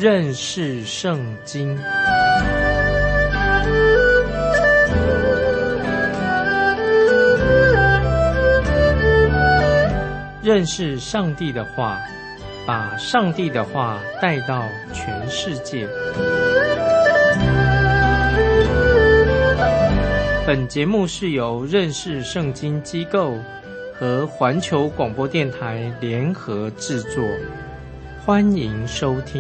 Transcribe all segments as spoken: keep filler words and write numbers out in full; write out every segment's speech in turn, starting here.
认识圣经。认识上帝的话，把上帝的话带到全世界。本节目是由认识圣经机构和环球广播电台联合制作，欢迎收听。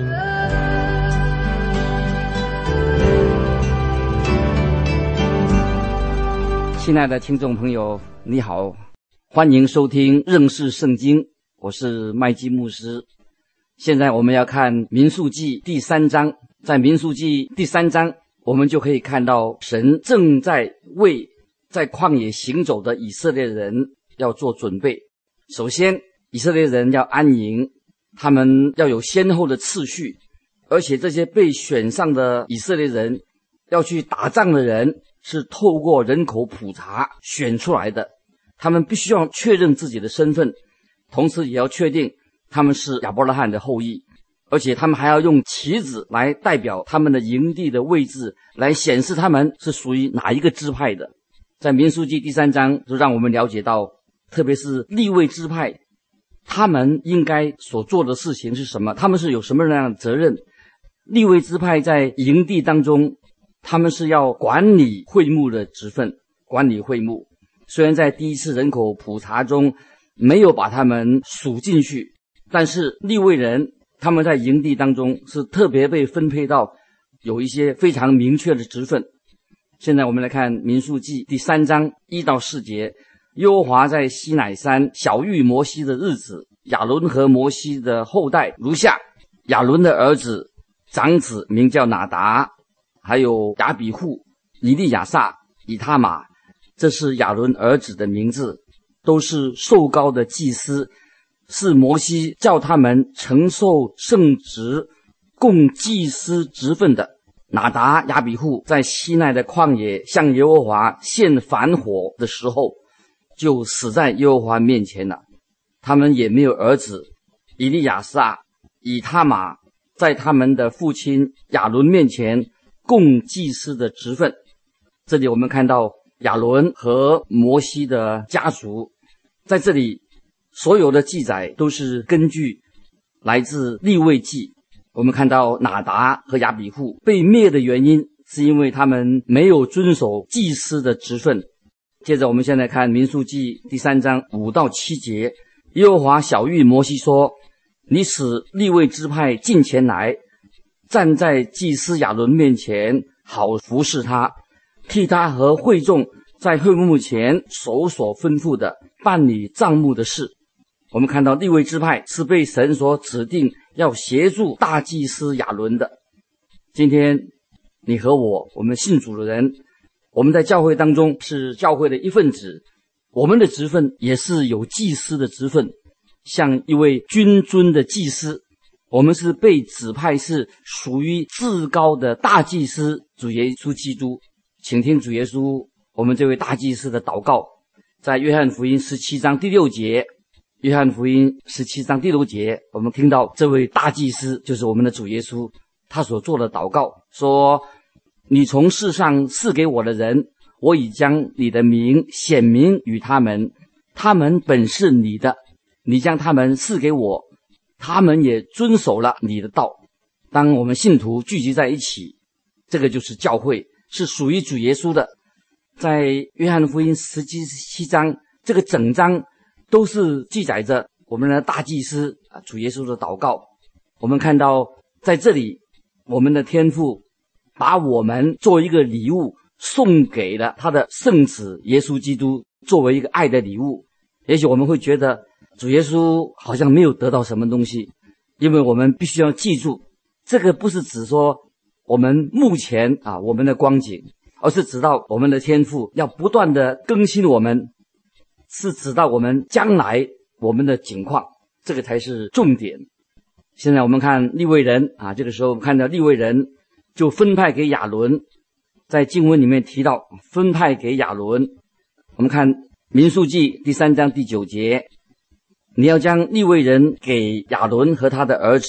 亲爱的听众朋友，你好，欢迎收听认识圣经，我是麦基牧师。现在我们要看民数记第三章，在民数记第三章我们就可以看到神正在为在旷野行走的以色列人要做准备。首先以色列人要安营，他们要有先后的次序，而且这些被选上的以色列人要去打仗的人是透过人口普查选出来的，他们必须要确认自己的身份，同时也要确定他们是亚伯拉罕的后裔，而且他们还要用旗子来代表他们的营地的位置，来显示他们是属于哪一个支派的。在民数记第三章就让我们了解到，特别是利未支派，他们应该所做的事情是什么，他们是有什么样的责任。利未支派在营地当中，他们是要管理会幕的职分，管理会幕。虽然在第一次人口普查中没有把他们数进去，但是利未人他们在营地当中是特别被分配到有一些非常明确的职分。现在我们来看民数记第三章一到四节。耶和华在西乃山晓谕摩西的日子，亚伦和摩西的后代如下：亚伦的儿子长子名叫拿达，还有亚比户、以利亚撒、以他玛，这是亚伦儿子的名字，都是受膏的祭司，是摩西叫他们承受圣职，供祭司职分的。拿达、亚比户在西奈的旷野向耶和华献燔火的时候，就死在耶和华面前了。他们也没有儿子。以利亚撒、以他玛在他们的父亲亚伦面前供祭司的职分。这里我们看到亚伦和摩西的家族，在这里所有的记载都是根据来自利未记。我们看到拿达和亚比户被灭的原因是因为他们没有遵守祭司的职分。接着我们现在看民数记第三章五到七节。耶和华晓谕摩西说，你使利未支派近前来，站在祭司亚伦面前，好服侍他，替他和会众在会幕前守所吩咐的，办理帐幕的事。我们看到利未支派是被神所指定要协助大祭司亚伦的。今天你和我，我们信主的人，我们在教会当中是教会的一份子，我们的职分也是有祭司的职分，像一位君尊的祭司，我们是被指派是属于至高的大祭司主耶稣基督。请听主耶稣我们这位大祭司的祷告，在约翰福音十七章第六节。约翰福音十七章第六节，我们听到这位大祭司就是我们的主耶稣，他所做的祷告说，你从世上赐给我的人，我已将你的名显明与他们，他们本是你的，你将他们赐给我，他们也遵守了你的道。当我们信徒聚集在一起，这个就是教会，是属于主耶稣的。在约翰福音十七章，这个整章都是记载着我们的大祭司主耶稣的祷告。我们看到在这里，我们的天父把我们作为一个礼物送给了他的圣子耶稣基督，作为一个爱的礼物。也许我们会觉得主耶稣好像没有得到什么东西，因为我们必须要记住，这个不是指说我们目前啊我们的光景，而是指到我们的天父要不断的更新我们，是指到我们将来我们的景况，这个才是重点。现在我们看利未人啊，这个时候我们看到利未人就分派给亚伦，在经文里面提到分派给亚伦。我们看民数记第三章第九节，你要将利未人给亚伦和他的儿子，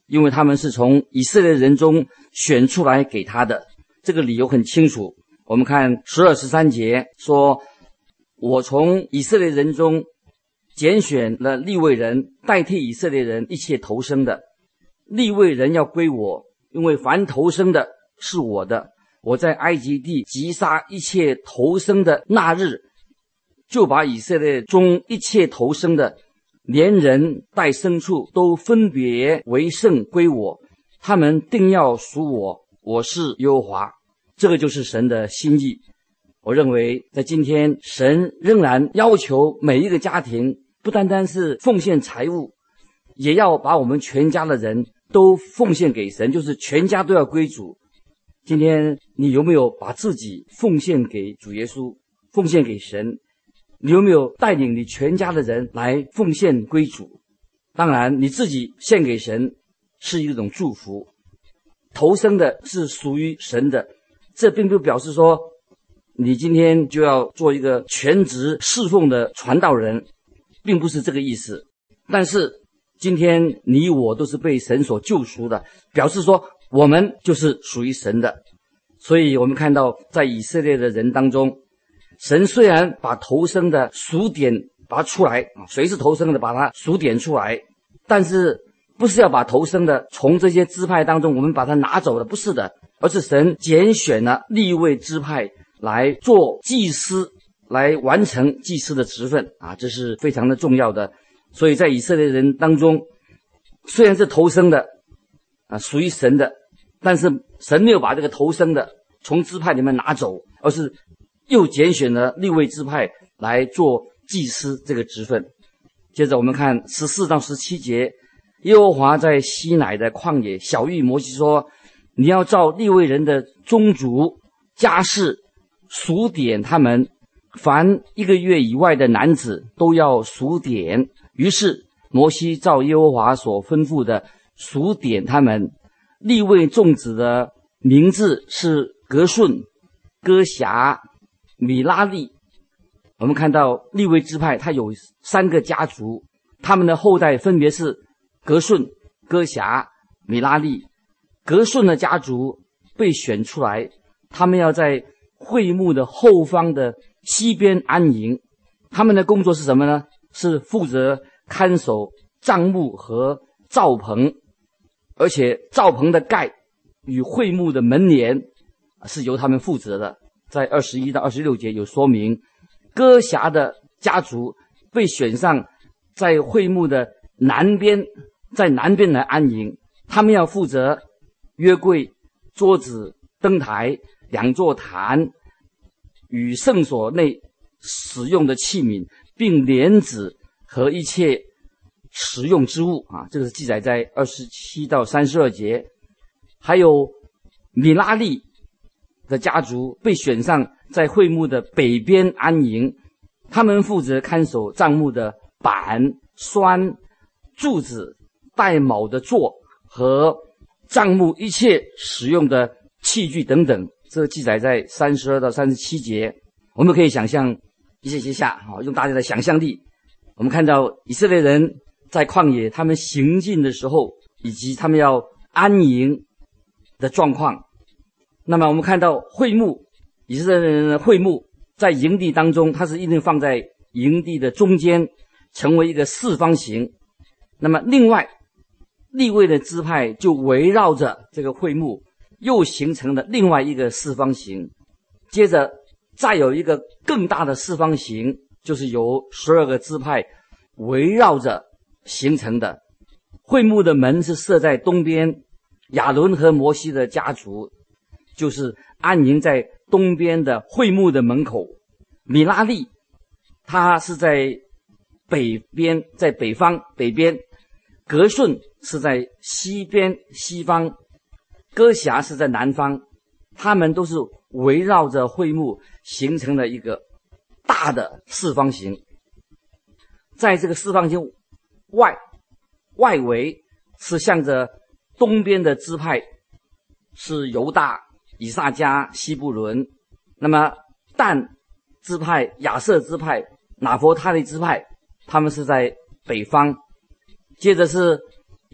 因为他们是从以色列人中选出来给他的。这个理由很清楚，我们看十二十三节说，我从以色列人中拣选了利未人，代替以色列人一切投生的。利未人要归我，因为凡投生的是我的。我在埃及地击杀一切投生的那日，就把以色列中一切投生的，连人带牲畜都分别为圣归我，他们定要属我，我是耶和华。这个就是神的心意。我认为在今天，神仍然要求每一个家庭不单单是奉献财物，也要把我们全家的人都奉献给神，就是全家都要归主。今天你有没有把自己奉献给主耶稣，奉献给神？你有没有带领你全家的人来奉献归主？当然你自己献给神是一种祝福，投生的是属于神的，这并不表示说你今天就要做一个全职侍奉的传道人，并不是这个意思。但是今天你我都是被神所救赎的，表示说我们就是属于神的。所以我们看到在以色列的人当中，神虽然把投生的数点把它出来，谁是投生的把它数点出来，但是不是要把投生的从这些支派当中我们把它拿走了，不是的，而是神拣选了利未支派来做祭司，来完成祭司的职分啊，这是非常的重要的。所以在以色列人当中，虽然是投生的啊，属于神的，但是神没有把这个投生的从支派里面拿走，而是又拣选了利未支派来做祭司这个职分。接着我们看十四到十七节，耶和华在西乃的旷野晓谕摩西说，你要照利未人的宗族家室数点他们，凡一个月以外的男子都要数点。于是摩西照耶和华所吩咐的数点他们。利未众子的名字是革顺、哥辖、米拉利。我们看到利未支派它有三个家族，他们的后代分别是革顺、哥辖、米拉利。革顺的家族被选出来，他们要在会幕的后方的西边安营。他们的工作是什么呢？是负责看守帐幕和罩棚，而且罩棚的盖与会幕的门帘是由他们负责的。在二十一到二十六节有说明，哥辖的家族被选上在会幕的南边，在南边来安营，他们要负责约柜、桌子、灯台、两座坛与圣所内使用的器皿，并帘子和一切实用之物啊，这个是记载在二十七到三十二节。还有米拉利的家族被选上在会幕的北边安营，他们负责看守帐幕的板、栓、柱子、带卯的座和帐幕一切使用的器具等等，这个记载在三十二到三十七节。我们可以想象一些些下，用大家的想象力，我们看到以色列人在旷野他们行进的时候，以及他们要安营的状况。那么我们看到会幕，以色列人的会幕在营地当中，它是一定放在营地的中间，成为一个四方形。那么另外利未的支派就围绕着这个会幕又形成了另外一个四方形。接着再有一个更大的四方形，就是由十二个支派围绕着形成的。会幕的门是设在东边，亚伦和摩西的家族就是安营在东边的会幕的门口。米拉利他是在北边，在北方北边，革顺是在西边西方，哥辖是在南方，他们都是围绕着会幕形成了一个大的四方形。在这个四方形外外围是向着东边的支派是犹大、以萨迦、西布伦，那么但支派、亚瑟支派、拿弗他利支派，他们是在北方。接着是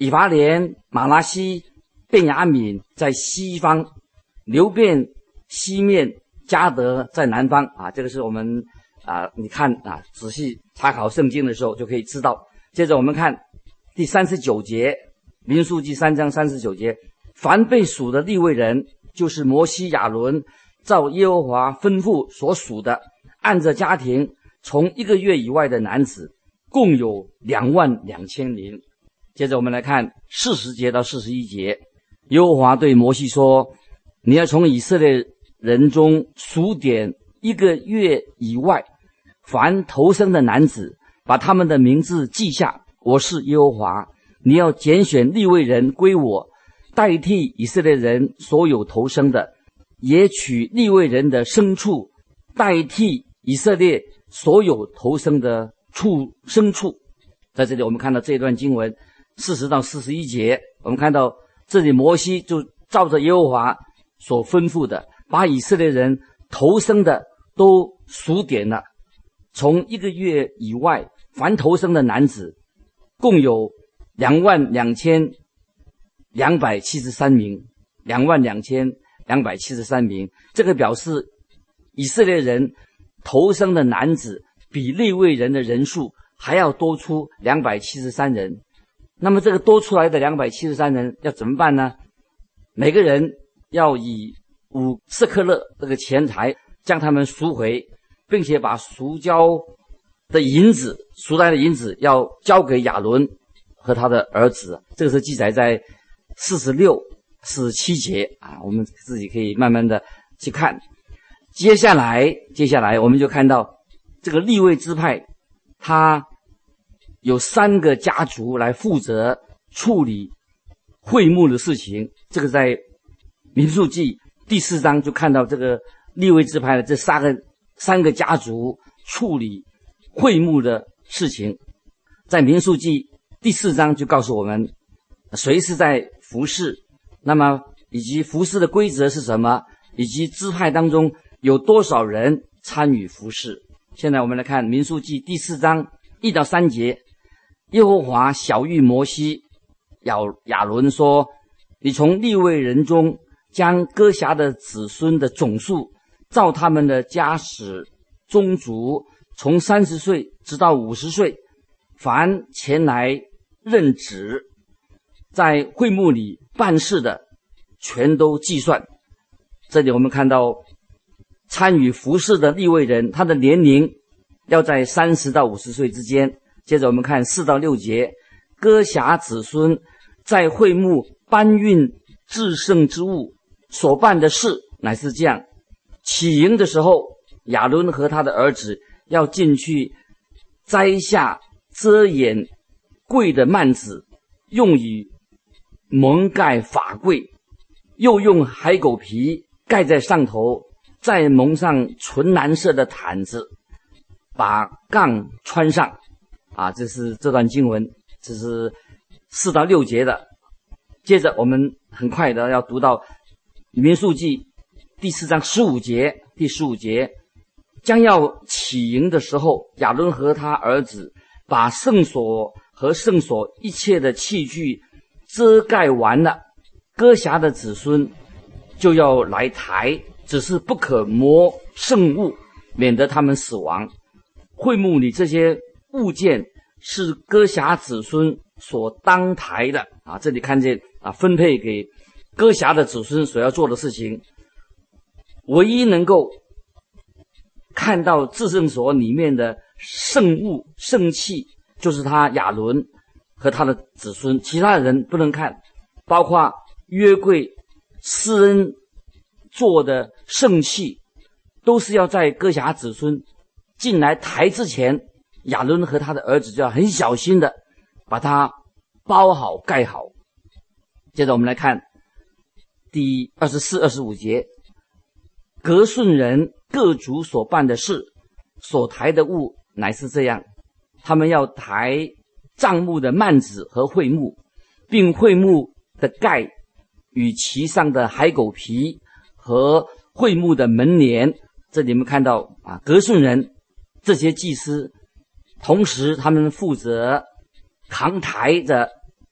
以法莲、马拉西、便雅悯在西方，流便、西面、迦得在南方啊。这个是我们啊，你看啊，仔细查考圣经的时候就可以知道。接着我们看第三十九节，民数记三章三十九节，凡被数的利未人，就是摩西、亚伦，照耶和华吩咐所属的，按着家庭，从一个月以外的男子，共有两万两千名。接着我们来看四十节到四十一节，耶和华对摩西说：你要从以色列人中数点一个月以外凡头生的男子，把他们的名字记下。我是耶和华。你要拣选利未人归我，代替以色列人所有头生的，也取利未人的牲畜，代替以色列所有头生的畜牲畜。在这里我们看到这段经文四十到四十一节，我们看到这里摩西就照着耶和华所吩咐的，把以色列人头生的都数点了，从一个月以外凡头生的男子共有两万两千两百七十三名，两万两千两百七十三名。这个表示以色列人头生的男子比利未人的人数还要多出两百七十三人。那么这个多出来的两百七十三人要怎么办呢？每个人要以五舍克勒这个钱财将他们赎回，并且把赎交的银子赎来的银子要交给亚伦和他的儿子。这个是记载在四十六、四十七节啊，我们自己可以慢慢的去看。接下来接下来我们就看到这个利未支派，他有三个家族来负责处理会幕的事情。这个在民数记第四章就看到这个利未支派的这三个三个家族处理会幕的事情。在民数记第四章就告诉我们谁是在服侍，那么以及服侍的规则是什么，以及支派当中有多少人参与服侍。现在我们来看民数记第四章一到三节，耶和华晓谕摩西、亚亚伦说：你从利未人中将哥辖的子孙的总数，照他们的家室宗族，从三十岁直到五十岁，凡前来任职在会幕里办事的，全都计算。这里我们看到参与服事的利未人，他的年龄要在三十到五十岁之间。接着我们看四到六节，哥辖子孙在会幕搬运至圣之物所办的事乃是这样：起营的时候，亚伦和他的儿子要进去摘下遮掩柜的幔子，用以蒙盖法柜，又用海狗皮盖在上头，再蒙上纯蓝色的毯子，把杠穿上。啊，这是这段经文，这是四到六节的。接着我们很快的要读到民数记第四章十五节，第十五节，将要起营的时候，亚伦和他儿子把圣所和圣所一切的器具遮盖完了，哥辖的子孙就要来抬，只是不可摸圣物，免得他们死亡。会幕里这些物件是哥辖子孙所当抬的啊，这里看见啊，分配给哥辖的子孙所要做的事情。唯一能够看到至圣所里面的圣物圣器，就是他亚伦和他的子孙，其他的人不能看，包括约柜、施恩做的圣器，都是要在哥辖子孙进来抬之前，亚伦和他的儿子就要很小心的把它包好盖好。接着我们来看第二十四、二十五节，革顺人各族所办的事，所抬的物乃是这样：他们要抬帐幕的幔子和会幕，并会幕的盖与其上的海狗皮和会幕的门帘。这里我们看到啊，革顺人这些祭司，同时他们负责扛抬着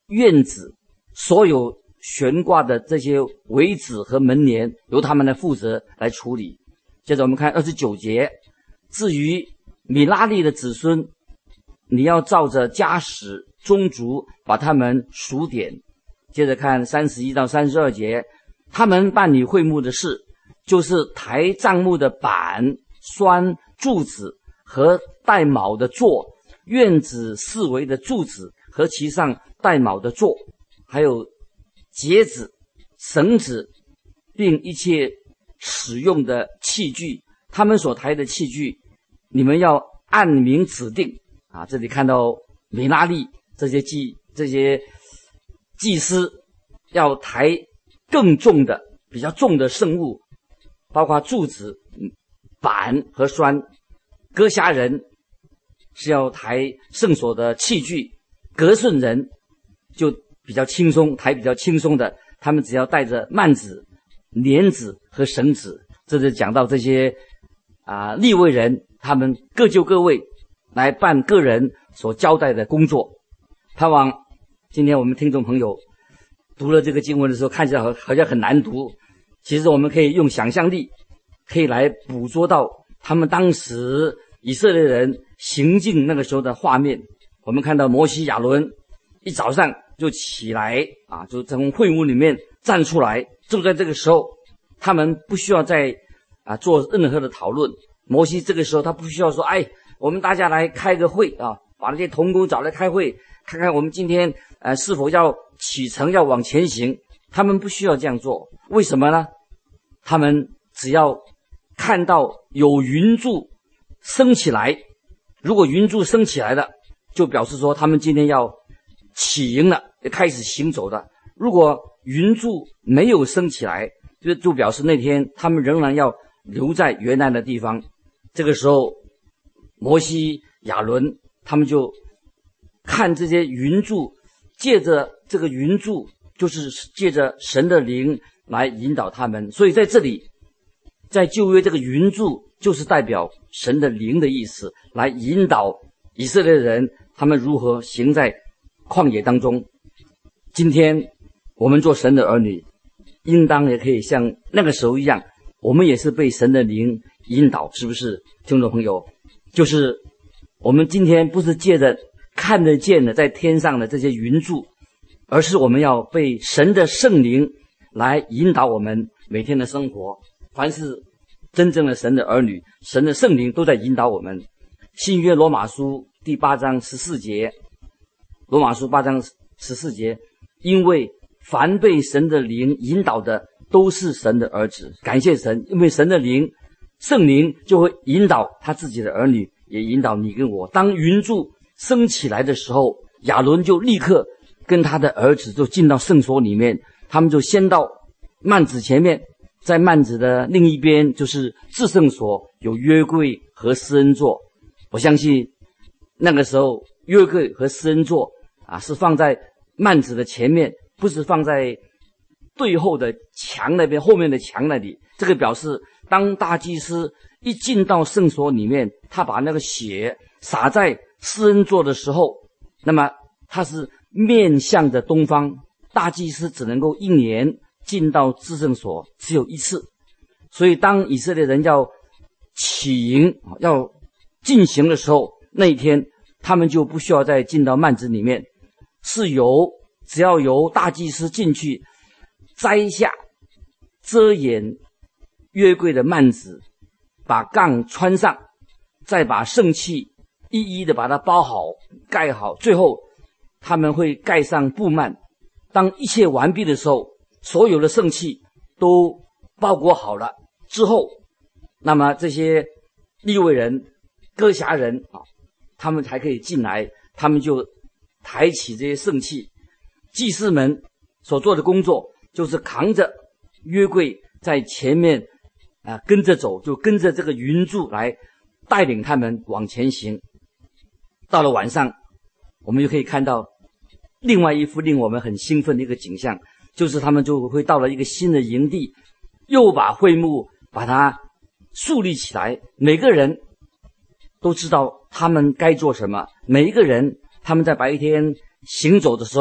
院子所有悬挂的这些围子和门帘由他们来负责来处理。接着我们看二十九节，至于米拉利的子孙，你要照着家史宗族把他们数点。接着看三十一到三十二节，他们办理会幕的事，就是抬帐幕的板、栓、柱子和带卯的座，院子四围的柱子和其上带卯的座，还有节子、绳子，并一切使用的器具，他们所抬的器具，你们要按名指定啊。这里看到米拉利这些祭这些祭司要抬更重的、比较重的圣物，包括柱子、板和栓。哥辖人是要抬圣所的器具，革顺人就比较轻松，抬比较轻松的，他们只要带着幔子、帘子和绳子。这就讲到这些啊利未人，他们各就各位来办个人所交代的工作。盼望今天我们听众朋友读了这个经文的时候，看起来好像很难读，其实我们可以用想象力可以来捕捉到他们当时以色列人行进那个时候的画面。我们看到摩西亚伦一早上就起来啊，就从会幕里面站出来。就在这个时候，他们不需要再啊做任何的讨论。摩西这个时候他不需要说，哎，我们大家来开个会啊，把那些同工找来开会，看看我们今天呃是否要启程，要往前行。他们不需要这样做，为什么呢？他们只要看到有云柱升起来，如果云柱升起来了，就表示说他们今天要起营了，要开始行走的。如果云柱没有升起来，就就表示那天他们仍然要留在原来的地方。这个时候摩西亚伦他们就看这些云柱，借着这个云柱，就是借着神的灵来引导他们。所以在这里，在旧约这个云柱就是代表神的灵的意思，来引导以色列人他们如何行在旷野当中。今天我们做神的儿女，应当也可以像那个时候一样，我们也是被神的灵引导，是不是听众朋友？就是我们今天不是借着看得见的在天上的这些云柱，而是我们要被神的圣灵来引导我们每天的生活。凡是真正的神的儿女，神的圣灵都在引导我们。新约罗马书第八章十四节，罗马书八章十四节，因为凡被神的灵引导的都是神的儿子。感谢神，因为神的灵圣灵就会引导他自己的儿女，也引导你跟我。当云柱升起来的时候，亚伦就立刻跟他的儿子就进到圣所里面，他们就先到幔子前面，在幔子的另一边就是至圣所，有约柜和施恩座。我相信那个时候约柜和施恩座啊是放在幔子的前面，不是放在对后的墙那边，后面的墙那里。这个表示当大祭司一进到圣所里面，他把那个血洒在施恩座的时候，那么他是面向着东方，大祭司只能够一年进到至圣所只有一次。所以当以色列人要起营要进行的时候，那一天他们就不需要再进到幔子里面，是由只要由大祭司进去摘下遮掩约柜的幔子，把杠穿上，再把圣器一一的把它包好盖好，最后他们会盖上布幔。当一切完毕的时候，所有的圣器都包裹好了之后，那么这些利未人哥辖人啊，他们才可以进来，他们就抬起这些圣器。祭司们所做的工作就是扛着约柜在前面啊跟着走，就跟着这个云柱来带领他们往前行。到了晚上，我们就可以看到另外一幅令我们很兴奋的一个景象，就是他们就会到了一个新的营地，又把会幕把它树立起来，每个人都知道他们该做什么。每一个人他们在白天行走的时候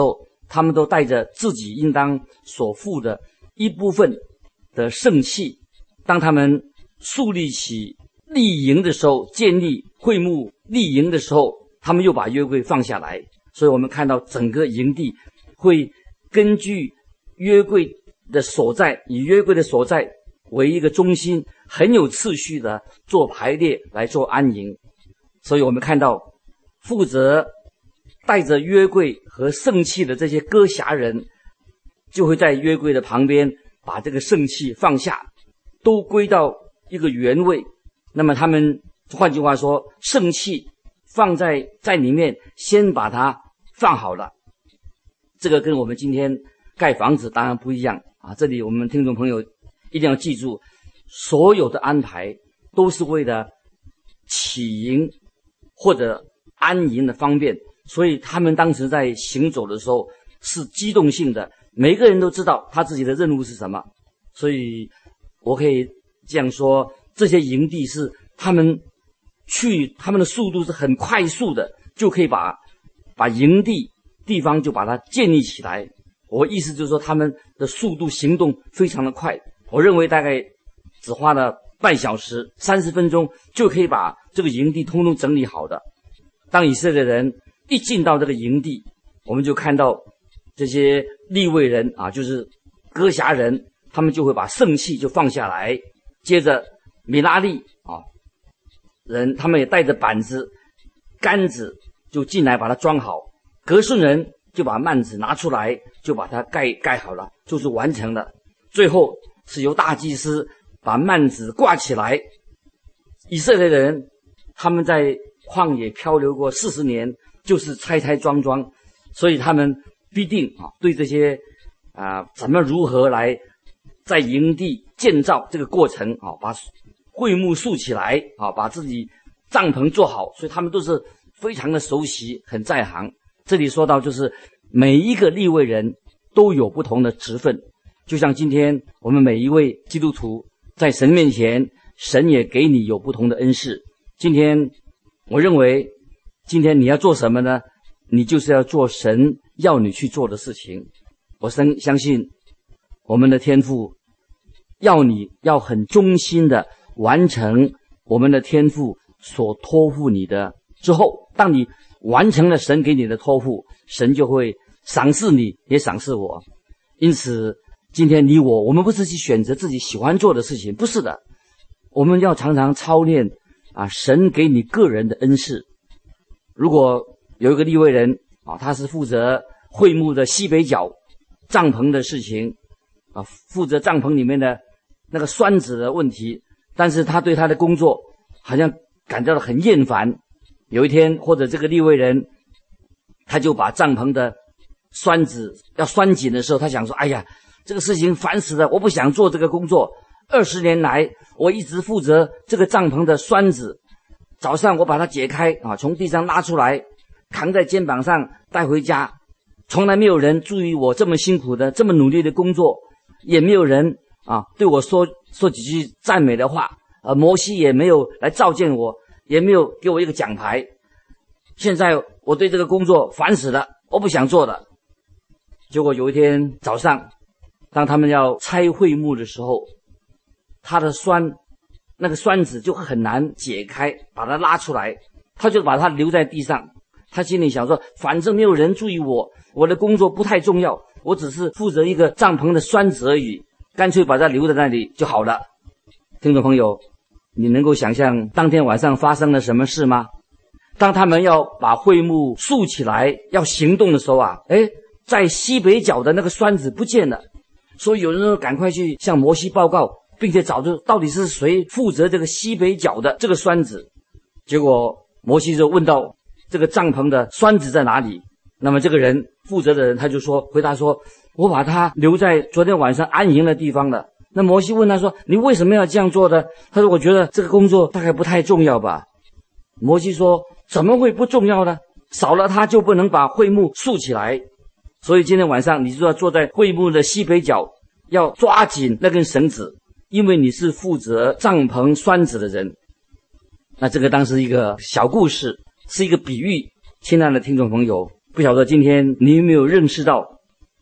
他们都带着自己应当所负的一部分的圣器。当他们树立起立营的时候，建立会幕立营的时候，他们又把约柜放下来。所以我们看到整个营地会根据约柜的所在，以约柜的所在为一个中心，很有次序的做排列来做安营。所以我们看到负责带着约柜和圣器的这些歌匣人，就会在约柜的旁边把这个圣器放下，都归到一个原位。那么他们换句话说，圣器放在在里面，先把它放好了。这个跟我们今天盖房子当然不一样啊！这里我们听众朋友一定要记住，所有的安排都是为了起营或者安营的方便。所以他们当时在行走的时候是机动性的，每个人都知道他自己的任务是什么。所以我可以这样说，这些营地是他们去，他们的速度是很快速的，就可以把把营地地方就把它建立起来。我意思就是说，他们的速度行动非常的快，我认为大概只花了半小时三十分钟就可以把这个营地通通整理好的。当以色列人一进到这个营地，我们就看到这些利未人啊，就是歌匣人，他们就会把圣器就放下来。接着米拉利啊人，他们也带着板子杆子就进来把它装好。革顺人就把幔子拿出来，就把它盖盖好了，就是完成了。最后是由大祭司把幔子挂起来。以色列人他们在旷野漂流过四十年，就是拆拆装装，所以他们必定啊对这些啊怎么如何来在营地建造这个过程啊，把会幕竖起来啊，把自己帐篷做好，所以他们都是非常的熟悉，很在行。这里说到就是每一个利未人都有不同的职分，就像今天我们每一位基督徒在神面前，神也给你有不同的恩赐。今天我认为今天你要做什么呢？你就是要做神要你去做的事情。我深相信我们的天父要你要很忠心的完成我们的天父所托付你的之后，当你完成了神给你的托付，神就会赏赐你，也赏赐我。因此今天你我我们不是去选择自己喜欢做的事情，不是的，我们要常常操练啊神给你个人的恩赐。如果有一个利未人啊，他是负责会幕的西北角帐篷的事情啊，负责帐篷里面的那个栓子的问题，但是他对他的工作好像感到很厌烦。有一天，或者这个利未人他就把帐篷的栓子要拴紧的时候，他想说，哎呀，这个事情烦死了，我不想做这个工作。二十年来我一直负责这个帐篷的栓子，早上我把它解开啊，从地上拉出来，扛在肩膀上带回家，从来没有人注意我这么辛苦的这么努力的工作，也没有人啊对我说说几句赞美的话，呃，摩西也没有来召见我，也没有给我一个奖牌。现在我对这个工作烦死了，我不想做了。结果有一天早上，当他们要拆会幕的时候，他的栓那个栓子就很难解开，把它拉出来，他就把它留在地上。他心里想说，反正没有人注意我，我的工作不太重要，我只是负责一个帐篷的栓子而已，干脆把它留在那里就好了。听众朋友，你能够想象当天晚上发生了什么事吗？当他们要把会幕竖起来要行动的时候啊，诶，在西北角的那个栓子不见了。所以有人说赶快去向摩西报告，并且找出到底是谁负责这个西北角的这个栓子。结果摩西就问到这个帐篷的栓子在哪里。那么这个人负责的人他就说回答说，我把它留在昨天晚上安营的地方了。那摩西问他说，你为什么要这样做呢？他说，我觉得这个工作大概不太重要吧。摩西说，怎么会不重要呢？少了它就不能把会幕竖起来。所以今天晚上你就要坐在会幕的西北角，要抓紧那根绳子，因为你是负责帐篷栓子的人。那这个当时一个小故事，是一个比喻。亲爱的听众朋友，不晓得今天你有没有认识到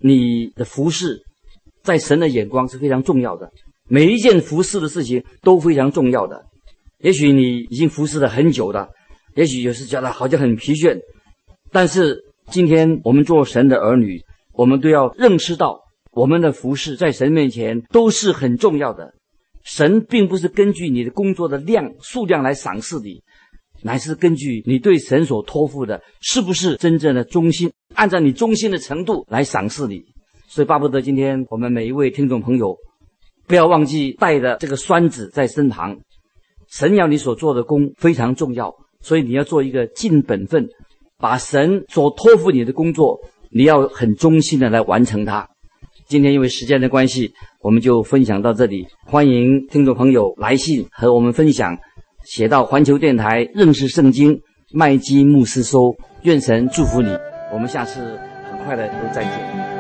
你的服事在神的眼光是非常重要的，每一件服事的事情都非常重要的。也许你已经服侍了很久了，也许有时觉得好像很疲倦，但是今天我们做神的儿女，我们都要认识到我们的服事在神面前都是很重要的。神并不是根据你的工作的量数量来赏识你，乃是根据你对神所托付的是不是真正的忠心，按照你忠心的程度来赏识你。所以巴不得今天我们每一位听众朋友不要忘记带着这个栓子在身旁。神要你所做的工非常重要，所以你要做一个尽本分，把神所托付你的工作你要很忠心的来完成它。今天因为时间的关系，我们就分享到这里，欢迎听众朋友来信和我们分享，写到环球电台认识圣经麦基牧师收。愿神祝福你，我们下次很快的都再见。